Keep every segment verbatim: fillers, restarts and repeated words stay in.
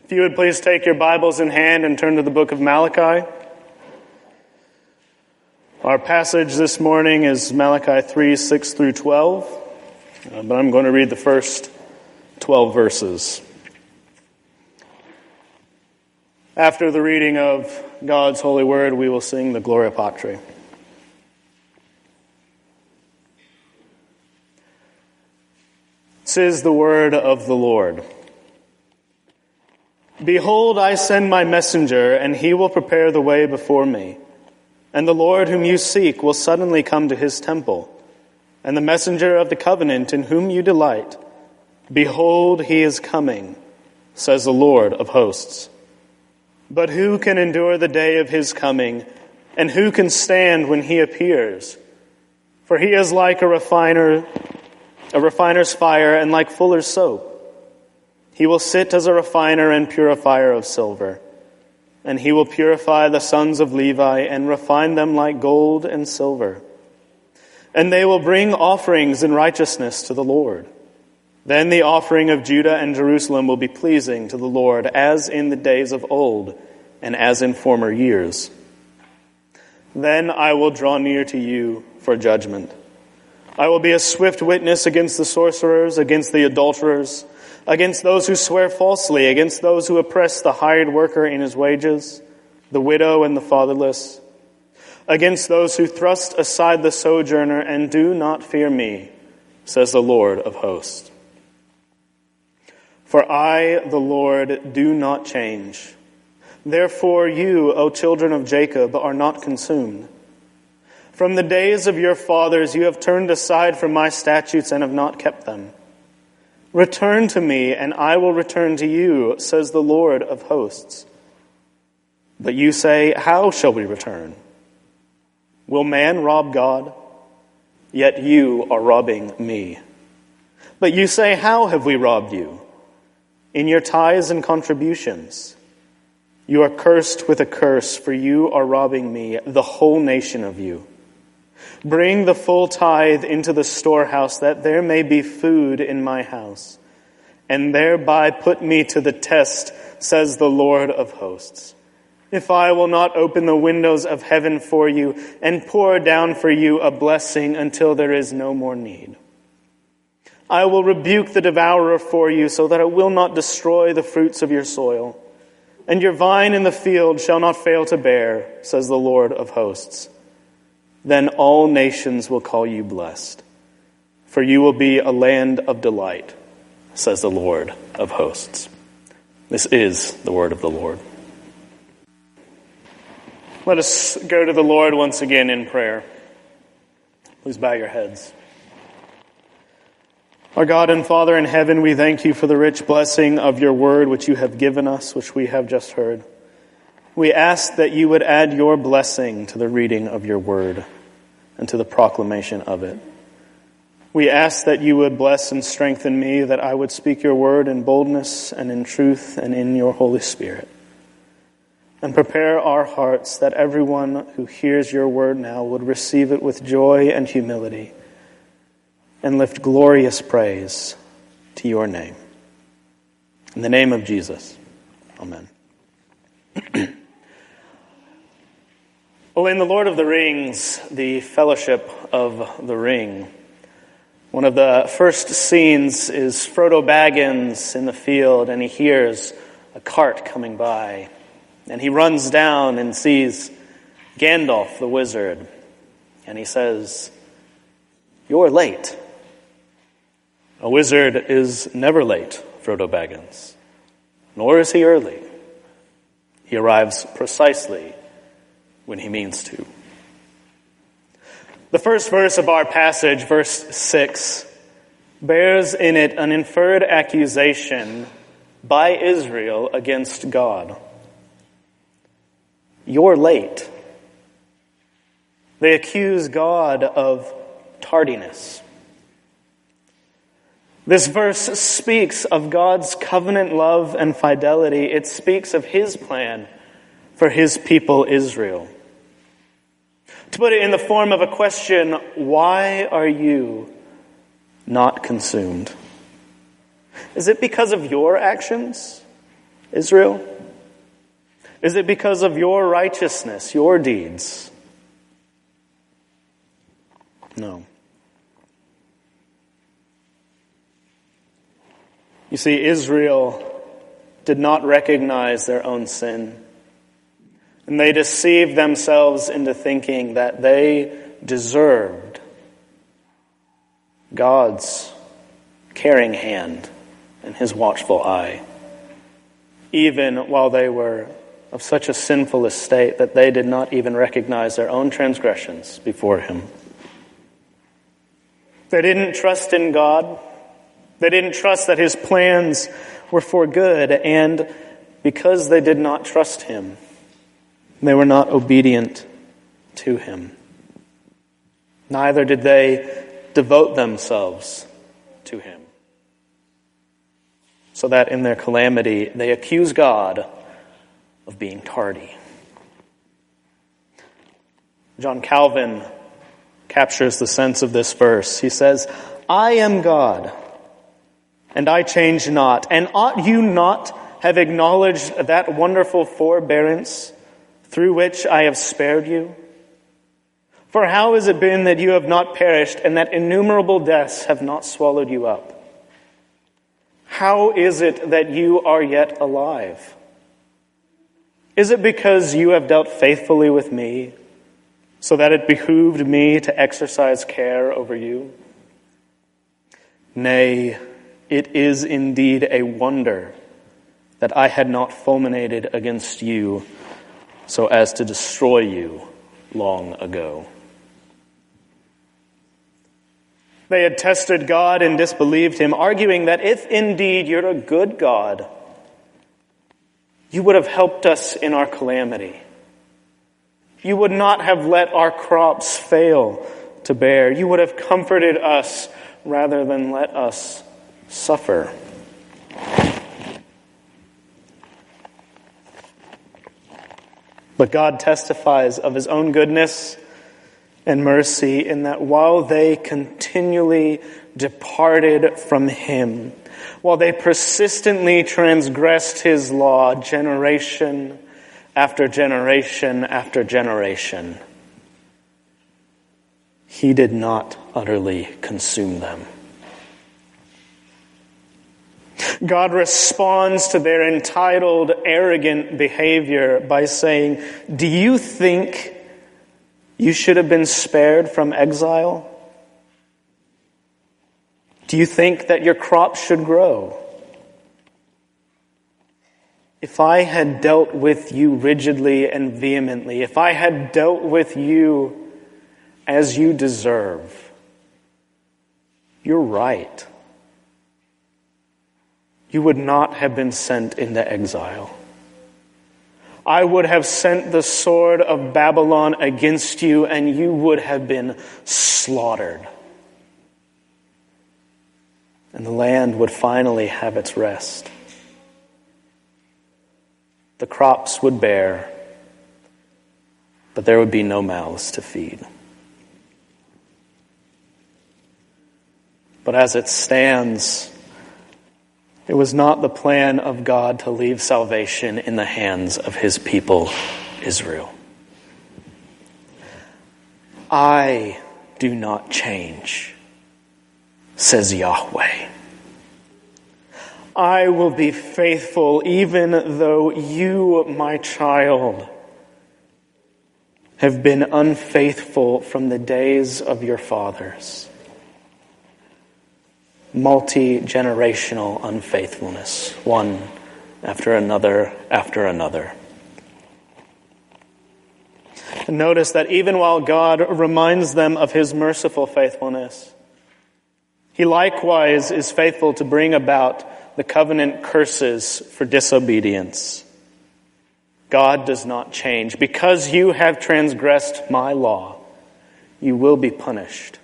If you would please take your Bibles in hand and turn to the book of Malachi. Our passage this morning is Malachi three, six through twelve, uh, but I'm going to read the first twelve verses. After the reading of God's holy word, we will sing the Gloria Patri. This is the word of the Lord. Behold, I send my messenger, and he will prepare the way before me. And the Lord whom you seek will suddenly come to his temple. And the messenger of the covenant in whom you delight, behold, he is coming, says the Lord of hosts. But who can endure the day of his coming, and who can stand when he appears? For he is like a refiner, a refiner's fire, and like fuller's soap. He will sit as a refiner and purifier of silver, and he will purify the sons of Levi and refine them like gold and silver. And they will bring offerings in righteousness to the Lord. Then the offering of Judah and Jerusalem will be pleasing to the Lord, as in the days of old and as in former years. Then I will draw near to you for judgment. I will be a swift witness against the sorcerers, against the adulterers, against those who swear falsely, against those who oppress the hired worker in his wages, the widow and the fatherless, against those who thrust aside the sojourner and do not fear me, says the Lord of hosts. For I, the Lord, do not change. Therefore you, O children of Jacob, are not consumed. From the days of your fathers you have turned aside from my statutes and have not kept them. Return to me, and I will return to you, says the Lord of hosts. But you say, how shall we return? Will man rob God? Yet you are robbing me. But you say, how have we robbed you? In your tithes and contributions. You are cursed with a curse, for you are robbing me, the whole nation of you. Bring the full tithe into the storehouse, that there may be food in my house, and thereby put me to the test, says the Lord of hosts. If I will not open the windows of heaven for you and pour down for you a blessing until there is no more need. I will rebuke the devourer for you, so that it will not destroy the fruits of your soil, and your vine in the field shall not fail to bear, says the Lord of hosts. Then all nations will call you blessed, for you will be a land of delight, says the Lord of hosts. This is the word of the Lord. Let us go to the Lord once again in prayer. Please bow your heads. Our God and Father in heaven, we thank you for the rich blessing of your word which you have given us, which we have just heard. We ask that you would add your blessing to the reading of your word and to the proclamation of it. We ask that you would bless and strengthen me, that I would speak your word in boldness and in truth and in your Holy Spirit. And prepare our hearts that everyone who hears your word now would receive it with joy and humility and lift glorious praise to your name. In the name of Jesus, amen. Well, in The Lord of the Rings, the Fellowship of the Ring, one of the first scenes is Frodo Baggins in the field, and he hears a cart coming by. And he runs down and sees Gandalf the wizard, and he says, "You're late." A wizard is never late, Frodo Baggins, nor is he early. He arrives precisely when he means to. The first verse of our passage, verse six, bears in it an inferred accusation by Israel against God. You're late. They accuse God of tardiness. This verse speaks of God's covenant love and fidelity. It speaks of his plan for his people Israel. To put it in the form of a question, why are you not consumed? Is it because of your actions? Israel? Is it because of your righteousness, your deeds? No. You see, Israel did not recognize their own sin. And they deceived themselves into thinking that they deserved God's caring hand and his watchful eye, even while they were of such a sinful estate that they did not even recognize their own transgressions before him. They didn't trust in God. They didn't trust that his plans were for good, and because they did not trust him, they were not obedient to him. Neither did they devote themselves to him, so that in their calamity they accuse God of being tardy. John Calvin captures the sense of this verse. He says, "I am God, and I change not. And ought you not have acknowledged that wonderful forbearance through which I have spared you? For how has it been that you have not perished, and that innumerable deaths have not swallowed you up? How is it that you are yet alive? Is it because you have dealt faithfully with me, so that it behooved me to exercise care over you? Nay, it is indeed a wonder that I had not fulminated against you so as to destroy you long ago." They had tested God and disbelieved him, arguing that if indeed you're a good God, you would have helped us in our calamity. You would not have let our crops fail to bear. You would have comforted us rather than let us suffer. But God testifies of his own goodness and mercy in that while they continually departed from him, while they persistently transgressed his law generation after generation after generation, he did not utterly consume them. God responds to their entitled, arrogant behavior by saying, "Do you think you should have been spared from exile? Do you think that your crops should grow? If I had dealt with you rigidly and vehemently, if I had dealt with you as you deserve, you're right. You would not have been sent into exile. I would have sent the sword of Babylon against you, and you would have been slaughtered. And the land would finally have its rest. The crops would bear, but there would be no mouths to feed." But as it stands, it was not the plan of God to leave salvation in the hands of his people, Israel. "I do not change," says Yahweh. "I will be faithful even though you, my child, have been unfaithful from the days of your fathers." Multi-generational unfaithfulness, one after another after another. And notice that even while God reminds them of his merciful faithfulness, he likewise is faithful to bring about the covenant curses for disobedience. God does not change. Because you have transgressed my law, you will be punished.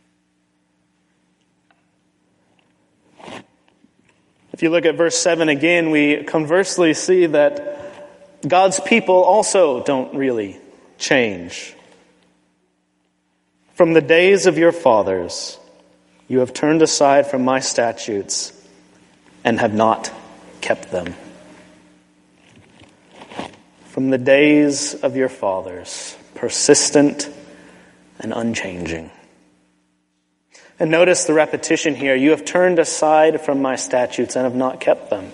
If you look at verse seven again, we conversely see that God's people also don't really change. "From the days of your fathers, you have turned aside from my statutes and have not kept them." from the days of your fathers, persistent and unchanging. And notice the repetition here. You have turned aside from my statutes and have not kept them.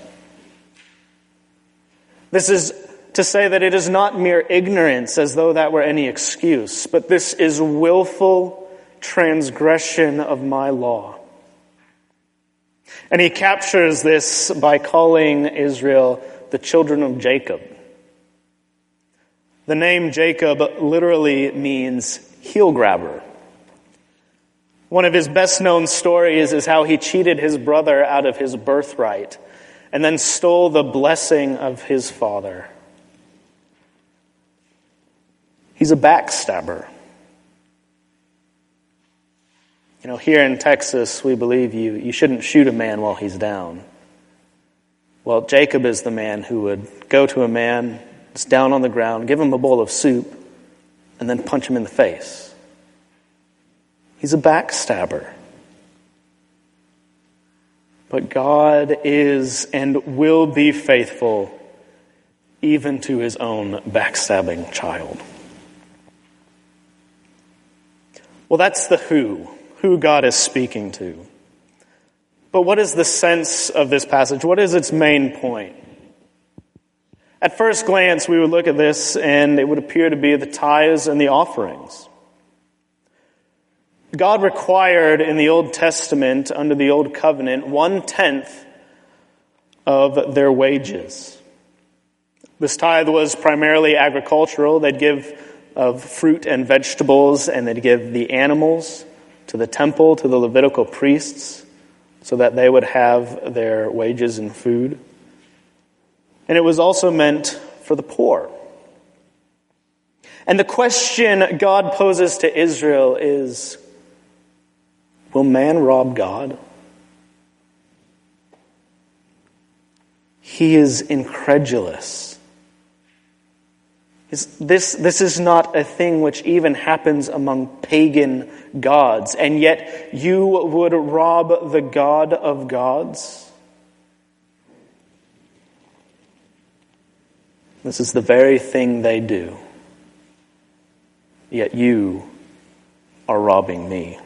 This is to say that it is not mere ignorance as though that were any excuse, but this is willful transgression of my law. And he captures this by calling Israel the children of Jacob. The name Jacob literally means heel grabber. One of his best known stories is how he cheated his brother out of his birthright and then stole the blessing of his father. He's a backstabber. You know, here in Texas, we believe you, you shouldn't shoot a man while he's down. Well, Jacob is the man who would go to a man that's down on the ground, give him a bowl of soup, and then punch him in the face. He's a backstabber. But God is and will be faithful even to his own backstabbing child. Well, that's the who, who God is speaking to. But what is the sense of this passage? What is its main point? At first glance, we would look at this and it would appear to be the tithes and the offerings. God required in the Old Testament, under the Old Covenant, one-tenth of their wages. This tithe was primarily agricultural. They'd give of fruit and vegetables, and they'd give the animals to the temple, to the Levitical priests, so that they would have their wages and food. And it was also meant for the poor. And the question God poses to Israel is, will man rob God? He is incredulous. This, this is not a thing which even happens among pagan gods, and yet you would rob the God of gods? This is the very thing they do. Yet you are robbing me.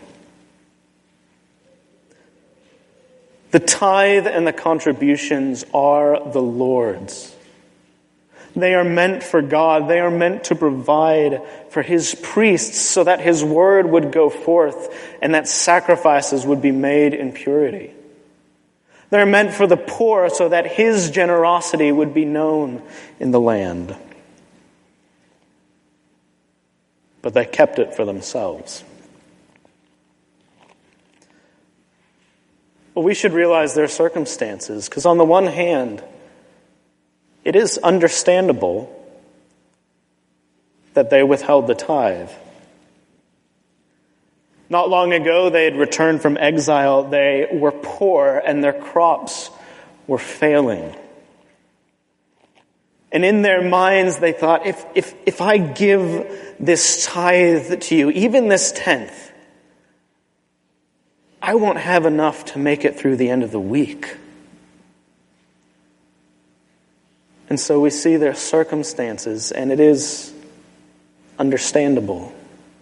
The tithe and the contributions are the Lord's. They are meant for God. They are meant to provide for his priests so that his word would go forth and that sacrifices would be made in purity. They're meant for the poor so that his generosity would be known in the land. But they kept it for themselves. Well, we should realize their circumstances, because on the one hand, it is understandable that they withheld the tithe. Not long ago, they had returned from exile. They were poor and their crops were failing. And in their minds, they thought, if, if, if I give this tithe to you, even this tenth, I won't have enough to make it through the end of the week. And so we see their circumstances, and it is understandable.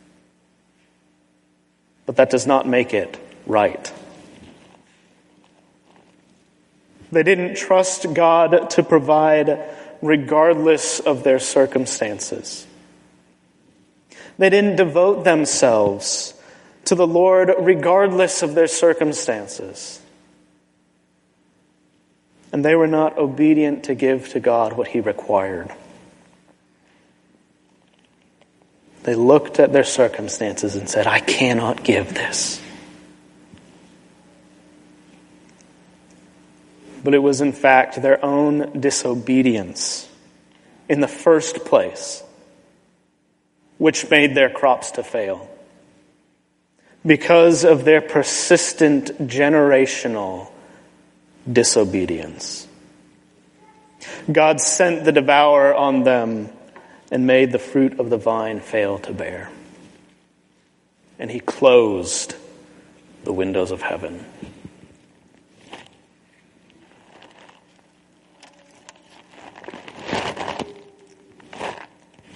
But that does not make it right. They didn't trust God to provide regardless of their circumstances. They didn't devote themselves to the Lord regardless of their circumstances. And they were not obedient to give to God what he required. They looked at their circumstances and said, I cannot give this. But it was in fact their own disobedience in the first place which made their crops to fail. Because of their persistent generational disobedience. God sent the devourer on them and made the fruit of the vine fail to bear. And he closed the windows of heaven.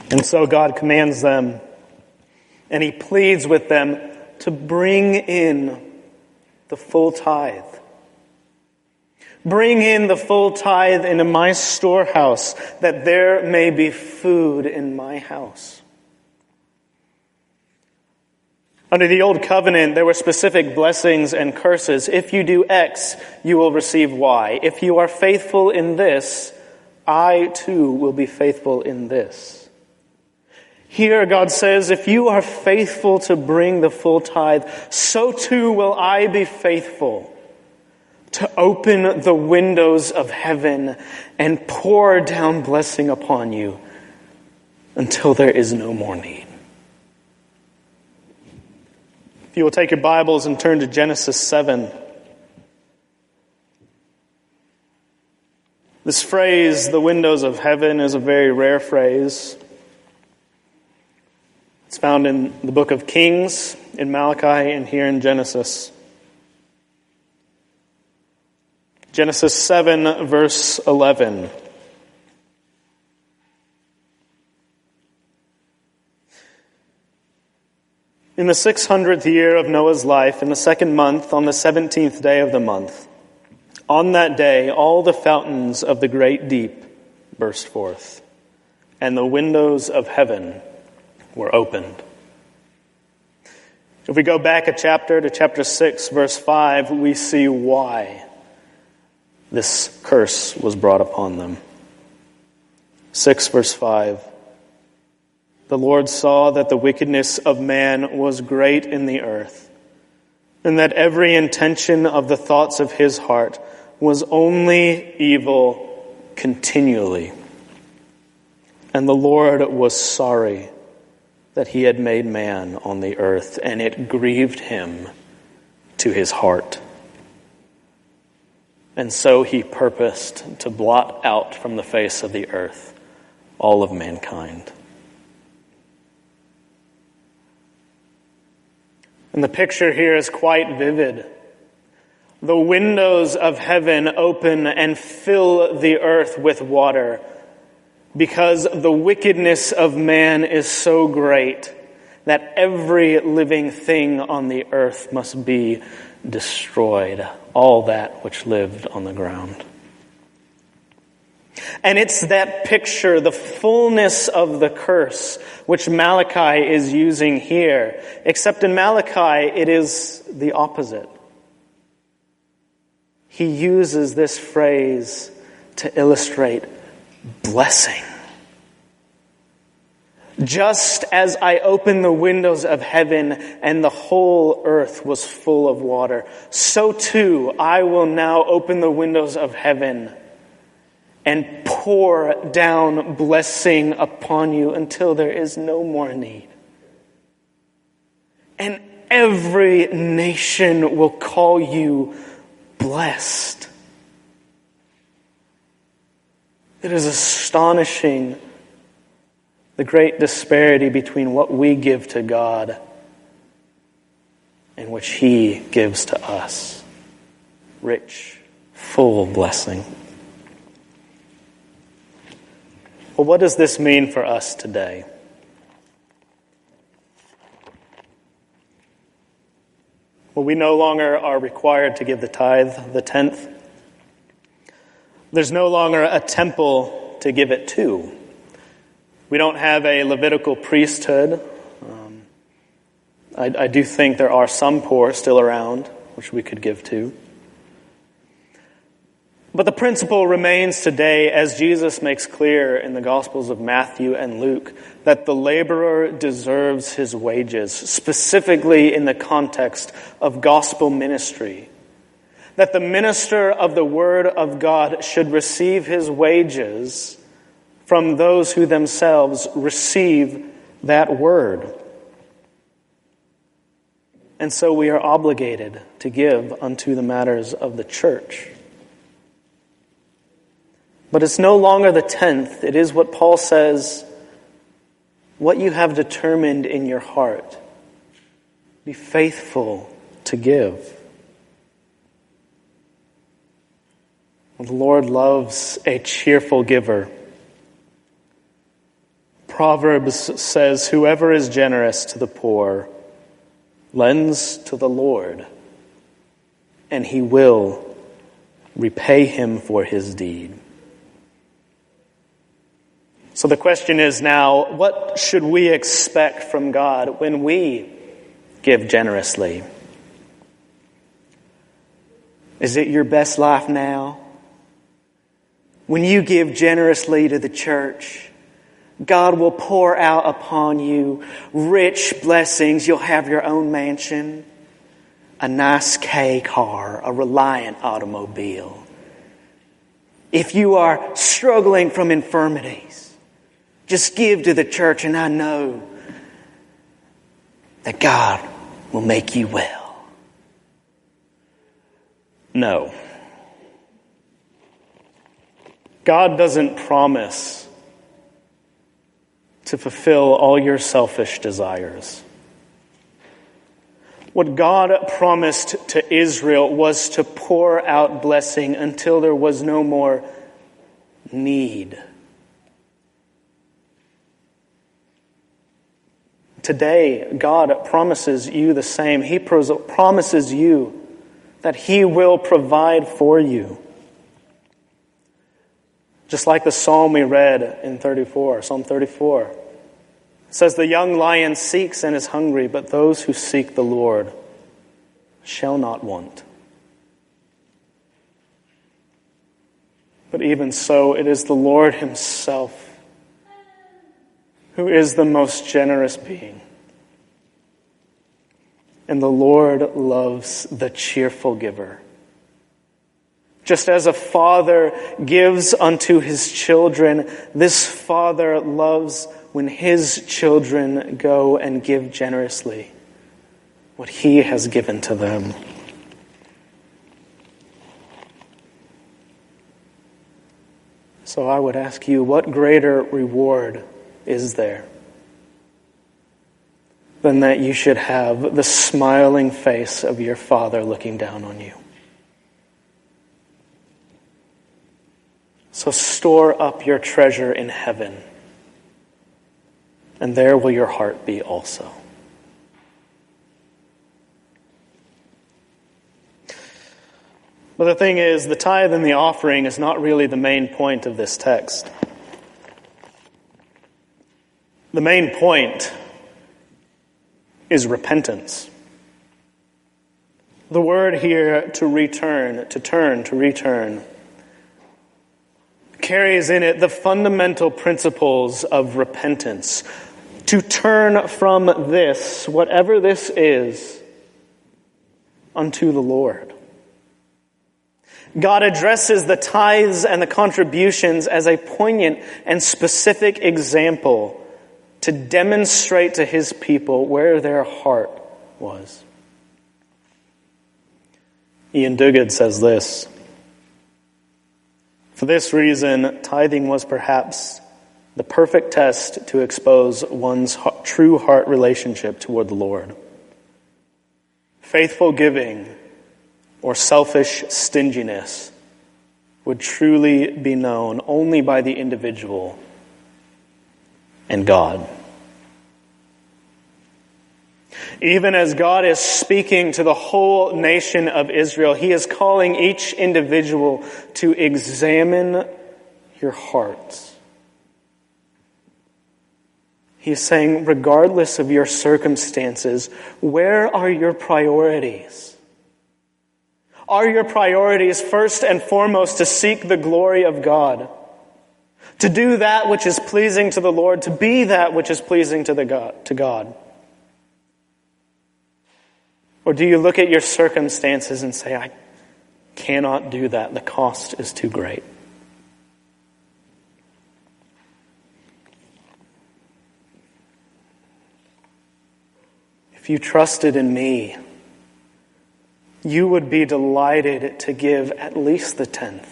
And so God commands them, and he pleads with them to bring in the full tithe. Bring in the full tithe into my storehouse, that there may be food in my house. Under the Old Covenant, there were specific blessings and curses. If you do X, you will receive Y. If you are faithful in this, I too will be faithful in this. Here God says, if you are faithful to bring the full tithe, so too will I be faithful to open the windows of heaven and pour down blessing upon you until there is no more need. If you will take your Bibles and turn to Genesis seven. This phrase, the windows of heaven, is a very rare phrase. It's found in the book of Kings, in Malachi, and here in Genesis. Genesis seven, verse eleven. In the six hundredth year of Noah's life, in the second month, on the seventeenth day of the month, on that day all the fountains of the great deep burst forth, and the windows of heaven were opened. If we go back a chapter to chapter six, verse five, we see why this curse was brought upon them. six, verse five. The Lord saw that the wickedness of man was great in the earth, and that every intention of the thoughts of his heart was only evil continually. And the Lord was sorry that he had made man on the earth, and it grieved him to his heart. And so he purposed to blot out from the face of the earth all of mankind. And the picture here is quite vivid. The windows of heaven open and fill the earth with water, because the wickedness of man is so great that every living thing on the earth must be destroyed, all that which lived on the ground. And it's that picture, the fullness of the curse, which Malachi is using here. Except in Malachi, it is the opposite. He uses this phrase to illustrate blessing. Just as I opened the windows of heaven and the whole earth was full of water, so too I will now open the windows of heaven and pour down blessing upon you until there is no more need. And every nation will call you blessed. It is astonishing, the great disparity between what we give to God and which He gives to us. Rich, full blessing. Well, what does this mean for us today? Well, we no longer are required to give the tithe, the tenth. There's no longer a temple to give it to. We don't have a Levitical priesthood. Um, I, I do think there are some poor still around, which we could give to. But the principle remains today, as Jesus makes clear in the Gospels of Matthew and Luke, that the laborer deserves his wages, specifically in the context of gospel ministry. That the minister of the Word of God should receive his wages from those who themselves receive that Word. And so we are obligated to give unto the matters of the church. But it's no longer the tenth. It is what Paul says, what you have determined in your heart. Be faithful to give. The Lord loves a cheerful giver. Proverbs says, "Whoever is generous to the poor lends to the Lord, and he will repay him for his deed." So the question is now, what should we expect from God when we give generously? Is it your best life now? When you give generously to the church, God will pour out upon you rich blessings. You'll have your own mansion, a nice K car, a Reliant automobile. If you are struggling from infirmities, just give to the church, and I know that God will make you well. No. God doesn't promise to fulfill all your selfish desires. What God promised to Israel was to pour out blessing until there was no more need. Today, God promises you the same. He promises you that He will provide for you. Just like the psalm we read in thirty-four, Psalm thirty-four. It says, "The young lion seeks and is hungry, but those who seek the Lord shall not want." But even so, it is the Lord Himself who is the most generous being. And the Lord loves the cheerful giver. Just as a father gives unto his children, this Father loves when his children go and give generously what He has given to them. So I would ask you, what greater reward is there than that you should have the smiling face of your Father looking down on you? So store up your treasure in heaven, and there will your heart be also. But the thing is, the tithe and the offering is not really the main point of this text. The main point is repentance. The word here, to return, to turn, to return, carries in it the fundamental principles of repentance. To turn from this, whatever this is, unto the Lord. God addresses the tithes and the contributions as a poignant and specific example to demonstrate to His people where their heart was. Ian Duguid says this: "For this reason, tithing was perhaps the perfect test to expose one's true heart relationship toward the Lord. Faithful giving or selfish stinginess would truly be known only by the individual and God." Even as God is speaking to the whole nation of Israel, He is calling each individual to examine your hearts. He is saying, regardless of your circumstances, where are your priorities? Are your priorities first and foremost to seek the glory of God? To do that which is pleasing to the Lord, to be that which is pleasing to the God, to God? Or do you look at your circumstances and say, I cannot do that, the cost is too great? If you trusted in me, you would be delighted to give at least the tenth.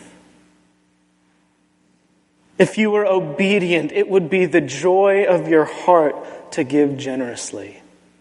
If you were obedient, it would be the joy of your heart to give generously.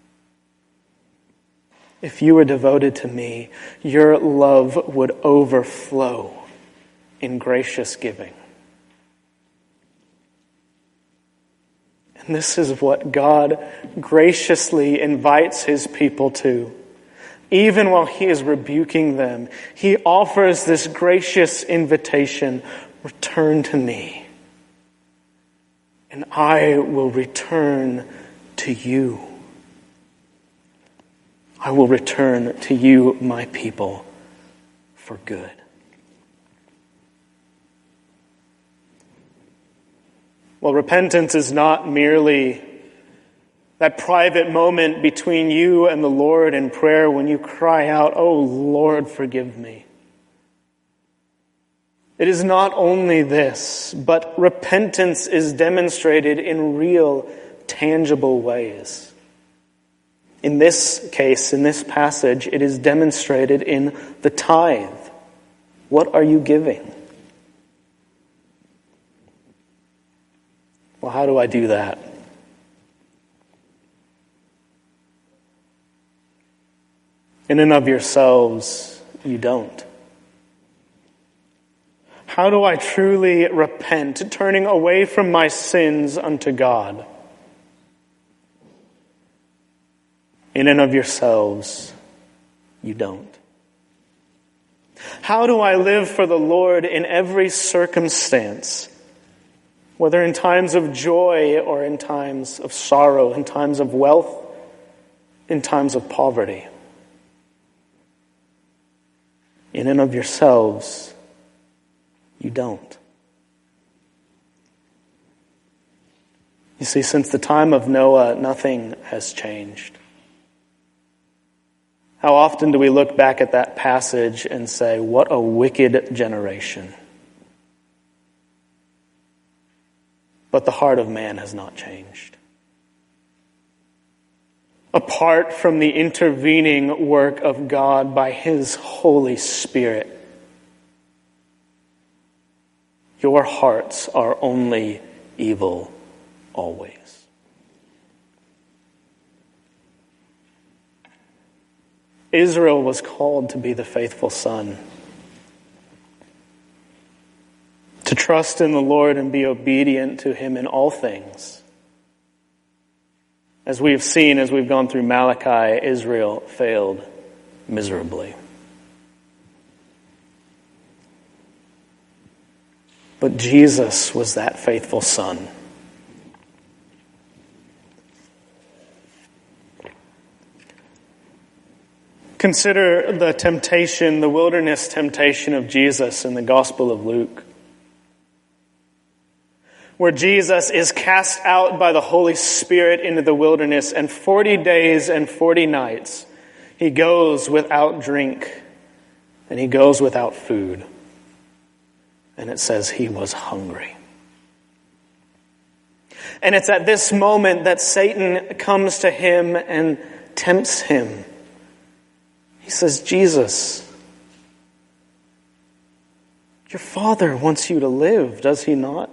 If you were devoted to me, your love would overflow in gracious giving. And this is what God graciously invites his people to. Even while he is rebuking them, he offers this gracious invitation, return to me, and I will return to you. I will return to you, my people, for good. Well, repentance is not merely that private moment between you and the Lord in prayer when you cry out, "Oh Lord, forgive me." It is not only this, but repentance is demonstrated in real, tangible ways. In this case, in this passage, it is demonstrated in the tithe. What are you giving? Well, how do I do that? In and of yourselves, you don't. How do I truly repent, turning away from my sins unto God? In and of yourselves, you don't. How do I live for the Lord in every circumstance, whether in times of joy or in times of sorrow, in times of wealth, in times of poverty? In and of yourselves, you don't. You see, since the time of Noah, nothing has changed. How often do we look back at that passage and say, what a wicked generation? But the heart of man has not changed. Apart from the intervening work of God by his Holy Spirit, your hearts are only evil always. Israel was called to be the faithful son, to trust in the Lord and be obedient to him in all things. As we have seen, as we've gone through Malachi, Israel failed miserably. But Jesus was that faithful son. Consider the temptation, the wilderness temptation of Jesus in the Gospel of Luke, where Jesus is cast out by the Holy Spirit into the wilderness, and forty days and forty nights he goes without drink and he goes without food. And it says he was hungry. And it's at this moment that Satan comes to him and tempts him. He says, Jesus, your Father wants you to live, does he not?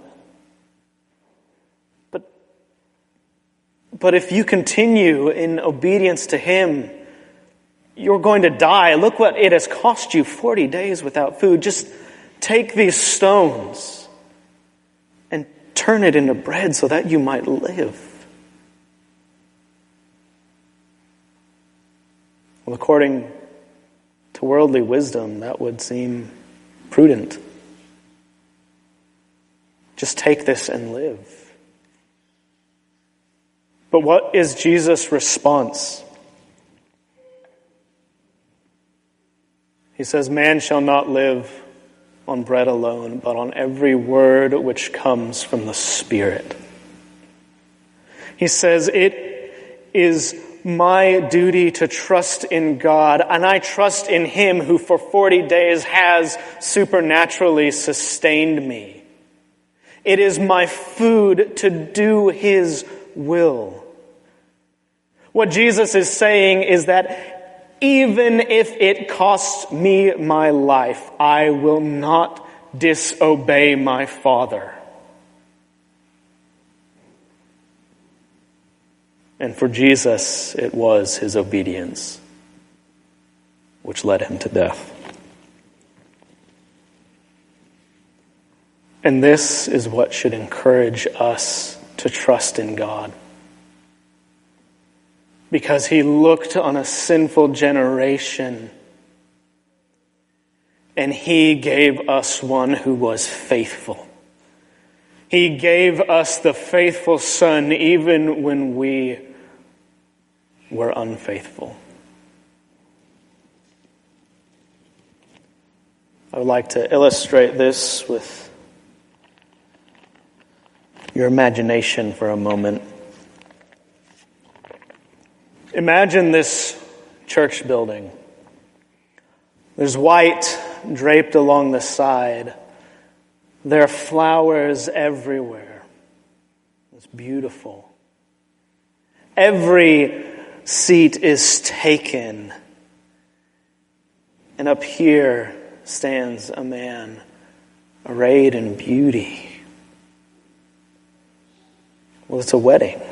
But, but if you continue in obedience to him, you're going to die. Look what it has cost you, forty days without food. Just take these stones and turn it into bread so that you might live. Well, according to worldly wisdom, that would seem prudent. Just take this and live. But what is Jesus' response? He says, man shall not live on bread alone, but on every word which comes from the Spirit. He says, it is my duty to trust in God, and I trust in him who for forty days has supernaturally sustained me. It is my food to do his will. What Jesus is saying is that even if it costs me my life, I will not disobey my Father. And for Jesus, it was his obedience which led him to death. And this is what should encourage us to trust in God. Because he looked on a sinful generation and he gave us one who was faithful. He gave us the faithful Son even when we were unfaithful. I would like to illustrate this with your imagination for a moment. Imagine this church building. There's white draped along the side. There are flowers everywhere. It's beautiful. Every seat is taken. And up here stands a man arrayed in beauty. Well, it's a wedding.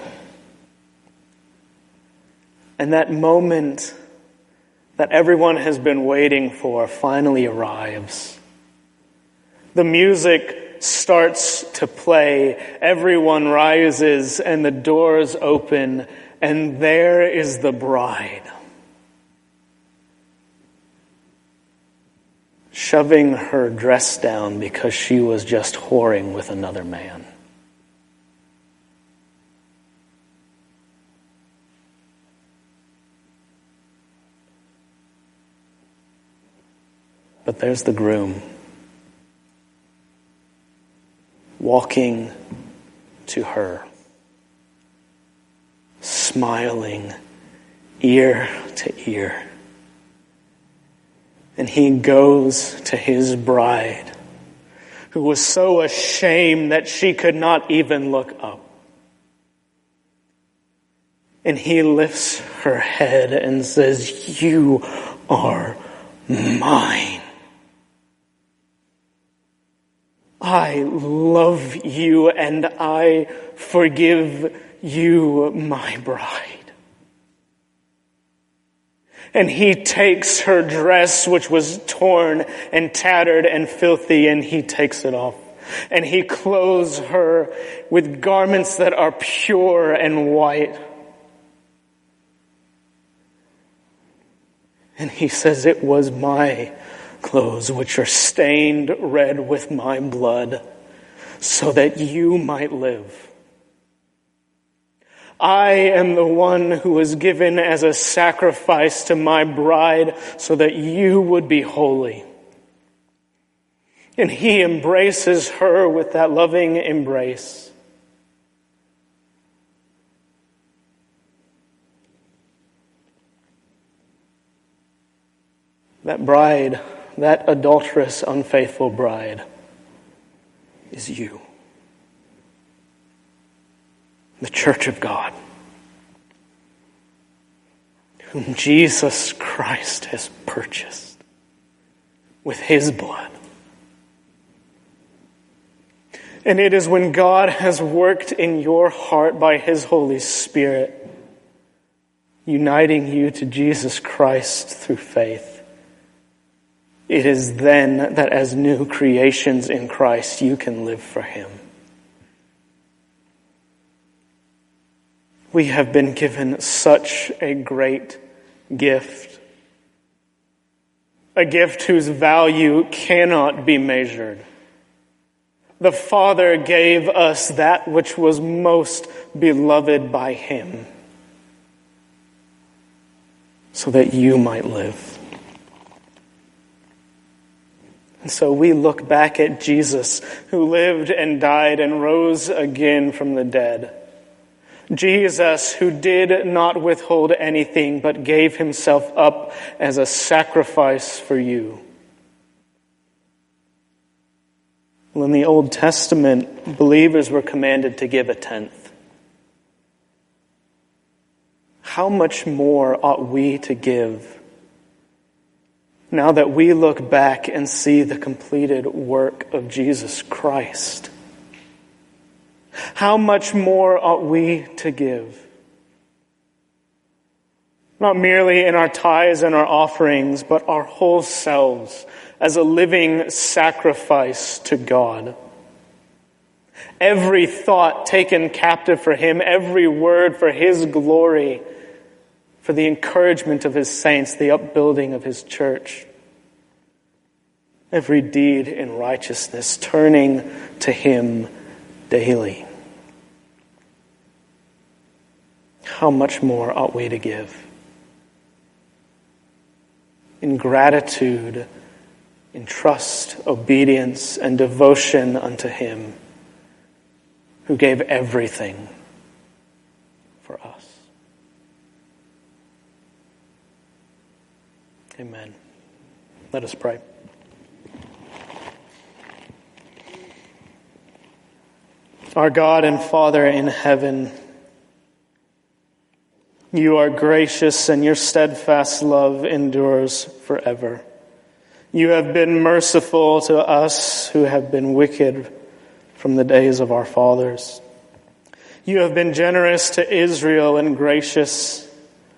And that moment that everyone has been waiting for finally arrives. The music starts to play, everyone rises, and the doors open, and there is the bride, shoving her dress down because she was just whoring with another man. But there's the groom, walking to her, smiling ear to ear. And he goes to his bride, who was so ashamed that she could not even look up. And he lifts her head and says, "You are mine. I love you and I forgive you, my bride." And he takes her dress, which was torn and tattered and filthy, and he takes it off. And he clothes her with garments that are pure and white. And he says, "It was my clothes which are stained red with my blood, so that you might live. I am the one who was given as a sacrifice to my bride so that you would be holy." And he embraces her with that loving embrace. That bride, that adulterous, unfaithful bride, is you. The church of God, whom Jesus Christ has purchased with his blood. And it is when God has worked in your heart by his Holy Spirit, uniting you to Jesus Christ through faith, it is then that as new creations in Christ, you can live for him. We have been given such a great gift. A gift whose value cannot be measured. The Father gave us that which was most beloved by him, so that you might live. And so we look back at Jesus, who lived and died and rose again from the dead. Jesus, who did not withhold anything but gave himself up as a sacrifice for you. Well, in the Old Testament, believers were commanded to give a tenth. How much more ought we to give now that we look back and see the completed work of Jesus Christ? How much more ought we to give? Not merely in our tithes and our offerings, but our whole selves as a living sacrifice to God. Every thought taken captive for him, every word for his glory, for the encouragement of his saints, the upbuilding of his church. Every deed in righteousness, turning to him daily. How much more ought we to give? In gratitude, in trust, obedience, and devotion unto him who gave everything for us. Amen. Let us pray. Our God and Father in heaven, you are gracious and your steadfast love endures forever. You have been merciful to us who have been wicked from the days of our fathers. You have been generous to Israel and gracious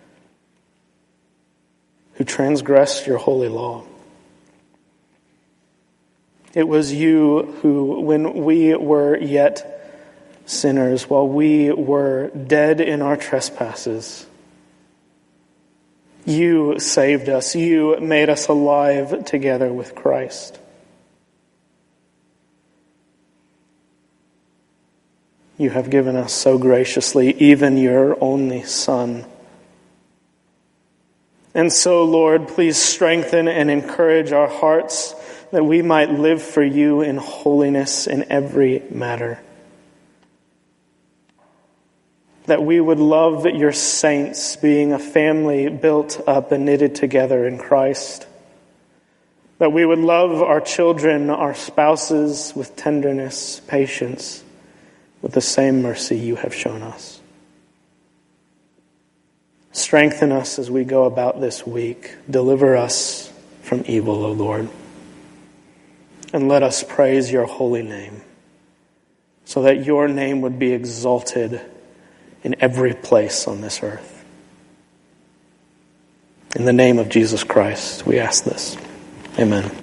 who transgressed your holy law. It was you who, when we were yet sinners, while we were dead in our trespasses, you saved us. You made us alive together with Christ. You have given us so graciously even your only Son. And so, Lord, please strengthen and encourage our hearts that we might live for you in holiness in every matter. That we would love your saints, being a family built up and knitted together in Christ. That we would love our children, our spouses with tenderness, patience, with the same mercy you have shown us. Strengthen us as we go about this week. Deliver us from evil, O Lord. And let us praise your holy name, so that your name would be exalted in every place on this earth. In the name of Jesus Christ, we ask this. Amen.